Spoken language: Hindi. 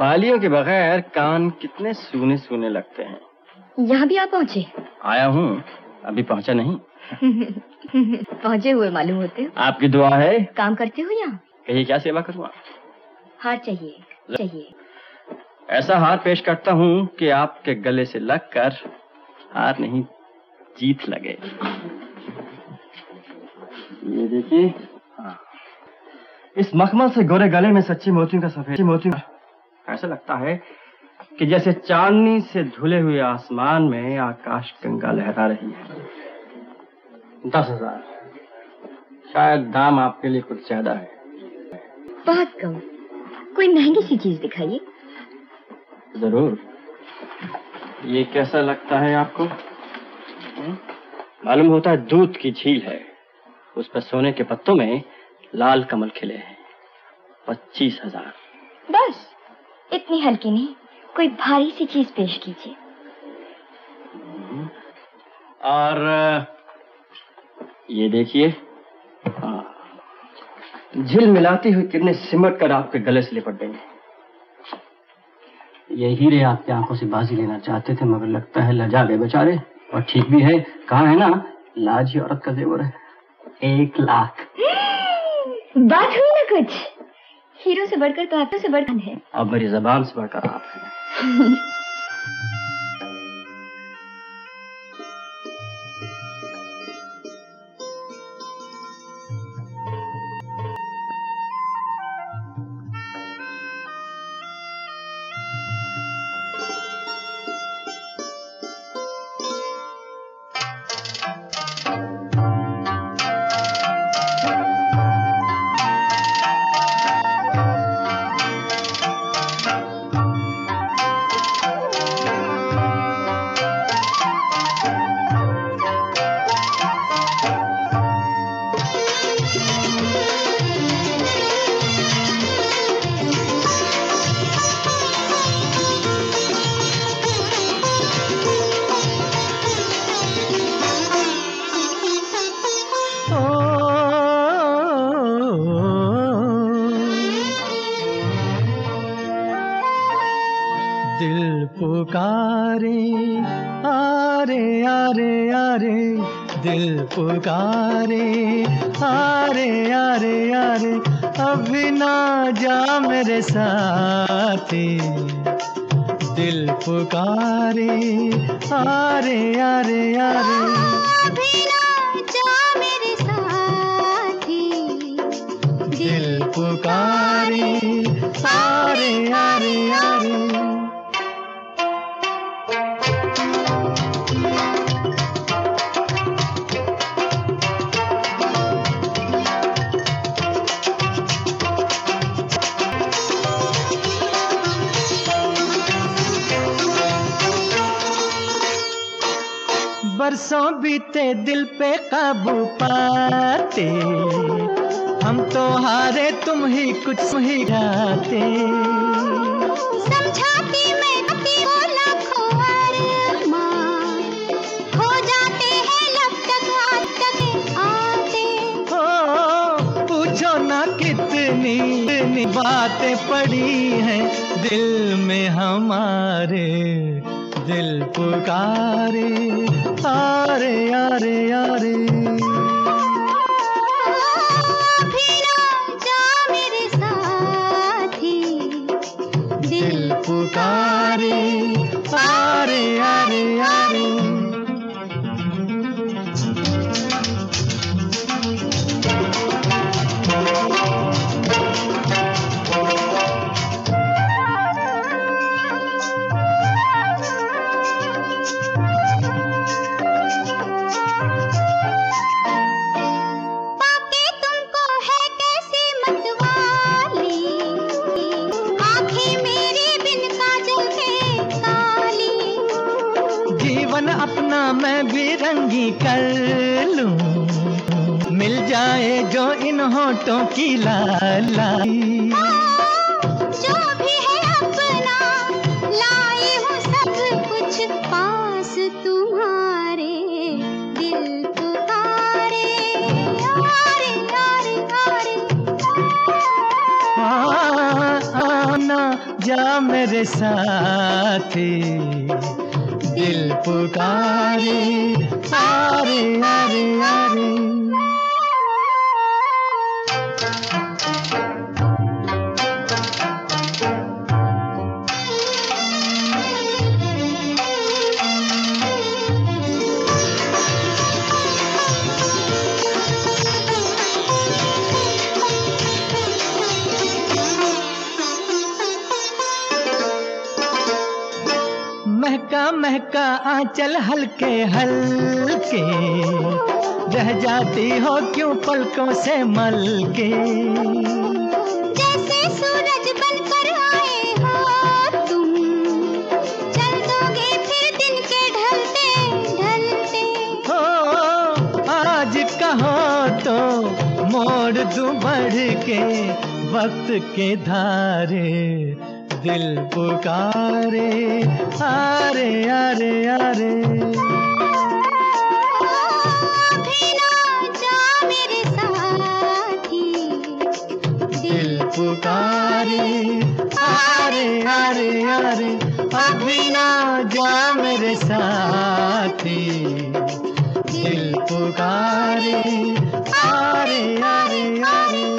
बालियों के बगैर कान कितने सूने सूने लगते हैं। यहाँ भी आप पहुँचे? आया हूँ, अभी पहुँचा नहीं। पहुँचे हुए मालूम होते हो। आपकी दुआ है। काम करते हो यहाँ? कहिए क्या सेवा करूँ? हार चाहिए। ऐसा हार पेश करता हूँ कि आपके गले से लगकर हार नहीं जीत लगे। ये देखिए, हाँ। इस मखमल से गोरे गले में सच्ची मोतियों का सफेद मोतियों, ऐसा लगता है कि जैसे चांदनी से धुले हुए आसमान में आकाश गंगा लहरा रही है। 10,000 शायद दाम आपके लिए कुछ ज्यादा है। बहुत कम, कोई महंगी सी चीज दिखाइए। जरूर। ये कैसा लगता है आपको? मालूम होता है दूध की झील है, उस पर सोने के पत्तों में लाल कमल खिले हैं। 25,000। बस इतनी हल्की नहीं, कोई भारी सी चीज पेश कीजिए। और ये देखिए, झिल मिलाती हुई किरणें सिमट कर आपके गले से लिपट गई। ये हीरे आपकी आंखों से बाजी लेना चाहते थे, मगर लगता है लजा गए बेचारे। और ठीक भी है, कहा है ना, लाज ही औरत का जेवर है। 1 लाख। बात हुई ना कुछ। हीरो से बढ़कर तो आपसे बढ़कर है। अब मेरी जबान से बढ़कर आप हैं। दिल पुकारे आरे आरे आरे, दिल पुकारे आरे आरे आरे, अभी ना जा मेरे साथी। दिल पुकारे आरे आरे आरे, अभी ना जा मेरे साथी। दिल पुकारे आरे आरे आरे। बरसों बीते दिल पे काबू पाते, हम तो हारे तुम ही कुछ ही गाते। समझाती मैं को लाखों अरमान, हो जाते हैं लब तक हाथ तक आते। हो पूछो ना कितनी बातें पड़ी हैं दिल में हमारे। दिल पुकारे आरे आरे आरे, अभी ना जा मेरे साथी। दिल पुकारे आरे आरे आरे। अपना मैं भी रंगी कर लूं, मिल जाए जो इन होठों की लाली। जो भी है अपना लाई हूँ सब कुछ पास तुम्हारे। दिल पुकारे आरे आरे आरे, आना जा मेरे साथी, दिल पुकारे आरे आरे आरे। महका महका आंचल हल्के हल्के, रह जाती हो क्यों पलकों से मलके। जैसे सूरज बनकर आए हो तुम, चल दोगे फिर दिन के ढलते ढलते। हो आज कहो तो मोड़ दूं बढ़ के वक्त के धारे, दिल पुकारे आरे आरे आरे। अभी ना जा मेरे साथी, दिल पुकारे आरे आरे आरे। अभी ना जा मेरे साथी, दिल पुकारे आरे आरे आरे।